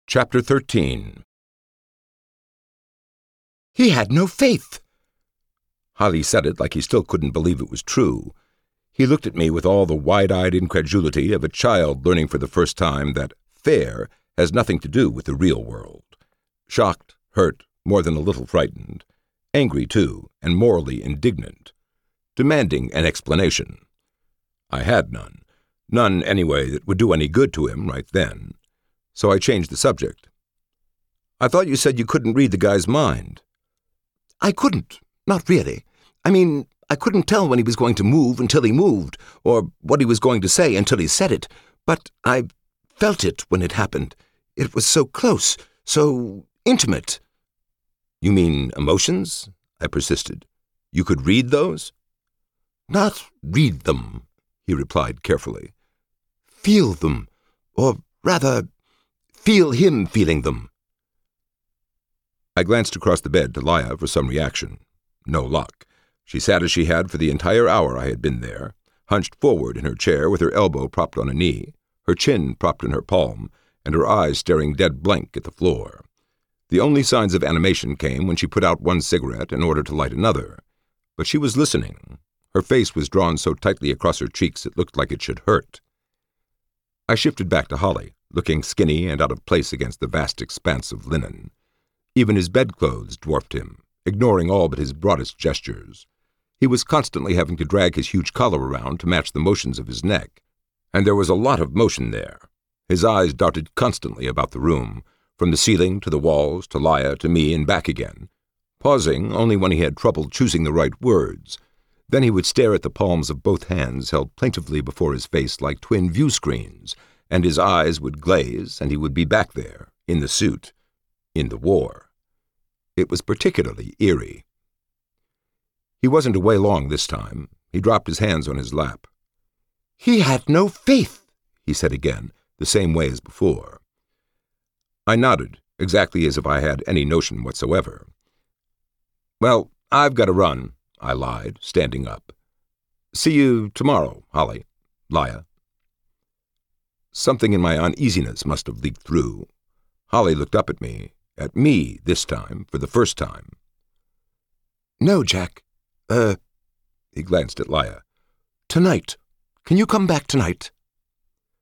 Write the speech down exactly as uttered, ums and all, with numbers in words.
Chapter thirteen. He had no faith. Holly said it like he still couldn't believe it was true. He looked at me with all the wide-eyed incredulity of a child learning for the first time that fair has nothing to do with the real world. Shocked, hurt, more than a little frightened. Angry, too, and morally indignant. Demanding an explanation. I had none. None, anyway, that would do any good to him right then. So I changed the subject. I thought you said you couldn't read the guy's mind. I couldn't. Not really. I mean, I couldn't tell when he was going to move until he moved, or what he was going to say until he said it. But I felt it when it happened. It was so close, so intimate. You mean emotions? I persisted. You could read those? Not read them, he replied carefully. Feel them, or rather, feel him feeling them. I glanced across the bed to Laya for some reaction. No luck. She sat as she had for the entire hour I had been there, hunched forward in her chair with her elbow propped on a knee, her chin propped in her palm, and her eyes staring dead blank at the floor. The only signs of animation came when she put out one cigarette in order to light another. But she was listening. Her face was drawn so tightly across her cheeks it looked like it should hurt. I shifted back to Holly, looking skinny and out of place against the vast expanse of linen. Even his bedclothes dwarfed him, ignoring all but his broadest gestures. He was constantly having to drag his huge collar around to match the motions of his neck, and there was a lot of motion there. His eyes darted constantly about the room, from the ceiling to the walls to Laya to me and back again, pausing only when he had trouble choosing the right words. Then he would stare at the palms of both hands held plaintively before his face like twin view screens, and his eyes would glaze, and he would be back there, in the suit, in the war. It was particularly eerie. He wasn't away long this time. He dropped his hands on his lap. He had no faith, he said again, the same way as before. I nodded, exactly as if I had any notion whatsoever. Well, I've got to run, I lied, standing up. See you tomorrow, Holly, Laya. Something in my uneasiness must have leaked through. Holly looked up at me, at me this time, for the first time. No, Jack. Uh, he glanced at Laya. Tonight. Can you come back tonight?